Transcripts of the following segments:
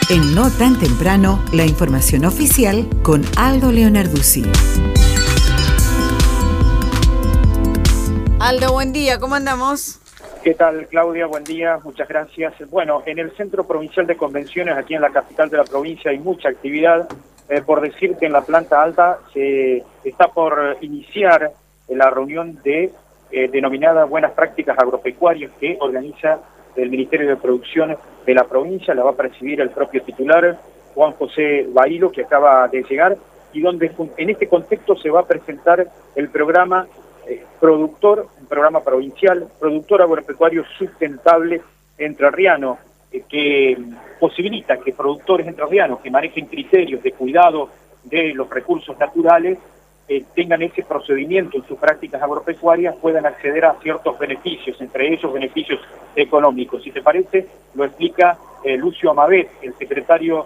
En No Tan Temprano, la información oficial con Aldo Leonarduzzi. Aldo, buen día, ¿cómo andamos? ¿Qué tal, Claudia? Buen día, muchas gracias. Bueno, en el Centro Provincial de Convenciones, aquí en la capital de la provincia, hay mucha actividad. Por decir que en la planta alta se está por iniciar la reunión de denominada Buenas Prácticas Agropecuarias que organiza el Ministerio de Producción de la provincia. La va a presidir el propio titular, Juan José Bailo, que acaba de llegar, y donde en este contexto se va a presentar el programa un programa provincial, productor agropecuario sustentable entrerriano, que posibilita que productores entrerrianos que manejen criterios de cuidado de los recursos naturales tengan ese procedimiento en sus prácticas agropecuarias, puedan acceder a ciertos beneficios, entre ellos beneficios económicos. Si te parece, lo explica Lucio Amabet, el secretario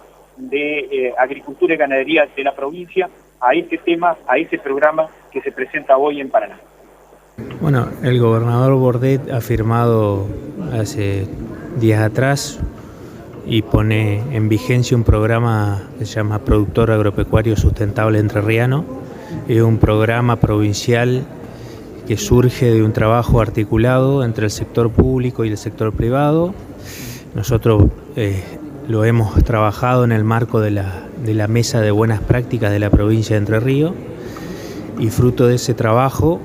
de Agricultura y Ganadería de la provincia, a este tema, a ese programa que se presenta hoy en Paraná. Bueno, el gobernador Bordet ha firmado hace días atrás y pone en vigencia un programa que se llama Productor Agropecuario Sustentable Entrerriano. Es un programa provincial que surge de un trabajo articulado entre el sector público y el sector privado. Nosotros lo hemos trabajado en el marco de la Mesa de Buenas Prácticas de la provincia de Entre Ríos, y fruto de ese trabajo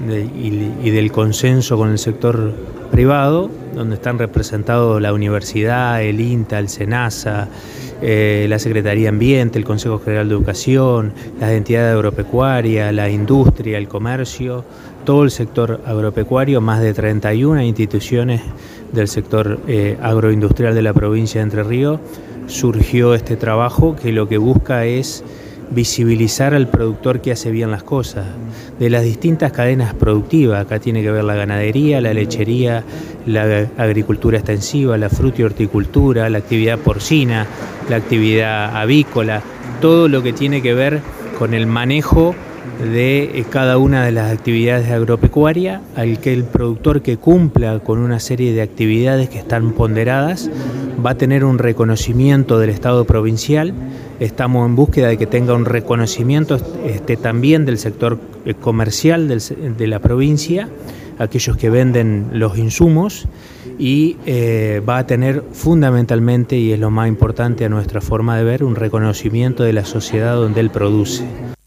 y del consenso con el sector privado, donde están representados la universidad, el INTA, el SENASA, la Secretaría de Ambiente, el Consejo General de Educación, las entidades agropecuarias, la industria, el comercio, todo el sector agropecuario, más de 31 instituciones del sector agroindustrial de la provincia de Entre Ríos, surgió este trabajo que lo que busca es visibilizar al productor que hace bien las cosas, de las distintas cadenas productivas. Acá tiene que ver la ganadería, la lechería, la agricultura extensiva, la fruta y horticultura, la actividad porcina, la actividad avícola, todo lo que tiene que ver con el manejo de cada una de las actividades agropecuarias, al que el productor que cumpla con una serie de actividades que están ponderadas va a tener un reconocimiento del Estado provincial. Estamos en búsqueda de que tenga un reconocimiento también del sector comercial de la provincia, aquellos que venden los insumos, y va a tener fundamentalmente, y es lo más importante a nuestra forma de ver, un reconocimiento de la sociedad donde él produce.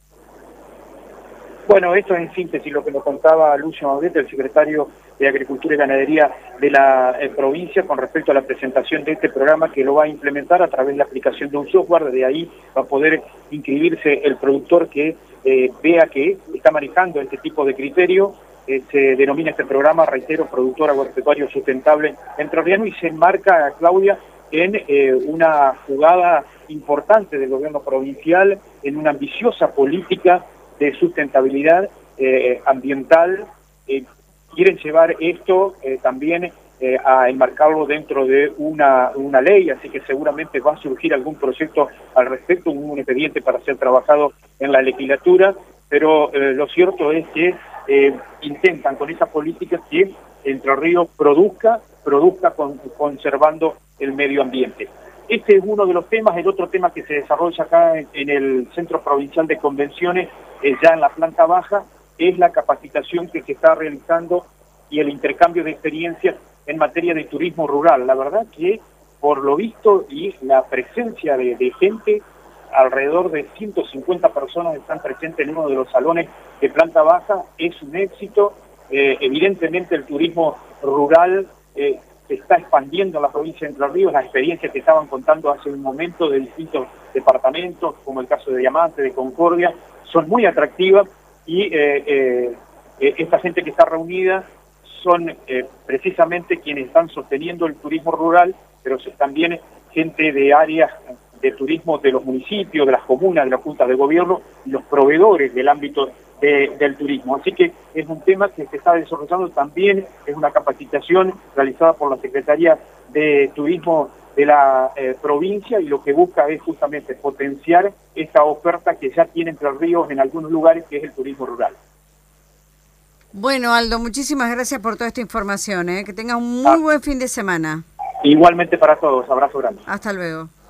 Bueno, esto es en síntesis lo que nos contaba Lucio Amabet, el secretario de Agricultura y Ganadería de la provincia, con respecto a la presentación de este programa que lo va a implementar a través de la aplicación de un software. De ahí va a poder inscribirse el productor que vea que está manejando este tipo de criterio. Se denomina este programa, reitero, Productor Agropecuario Sustentable Entrerriano, y se enmarca, Claudia, en una jugada importante del gobierno provincial, en una ambiciosa política de sustentabilidad ambiental. Quieren llevar esto también a enmarcarlo dentro de una ley, así que seguramente va a surgir algún proyecto al respecto, un expediente para ser trabajado en la legislatura, pero lo cierto es que intentan con esa política que Entre Ríos produzca conservando el medio ambiente. Este es uno de los temas. El otro tema que se desarrolla acá en el Centro Provincial de Convenciones, ya en la planta baja, es la capacitación que se está realizando y el intercambio de experiencias en materia de turismo rural. La verdad que, por lo visto, y la presencia de gente, alrededor de 150 personas están presentes en uno de los salones de planta baja, es un éxito. Evidentemente el turismo rural se está expandiendo en la provincia de Entre Ríos. Las experiencias que estaban contando hace un momento de distintos departamentos, como el caso de Diamante, de Concordia, son muy atractivas, y esta gente que está reunida son precisamente quienes están sosteniendo el turismo rural, pero también gente de áreas de turismo de los municipios, de las comunas, de las juntas de gobierno, y los proveedores del ámbito del turismo. Así que es un tema que se está desarrollando también, es una capacitación realizada por la Secretaría de Turismo de la provincia, y lo que busca es justamente potenciar esta oferta que ya tiene Entre Ríos en algunos lugares, que es el turismo rural. Bueno, Aldo, muchísimas gracias por toda esta información, que tengas un muy buen fin de semana. Igualmente para todos, abrazo grande. Hasta luego.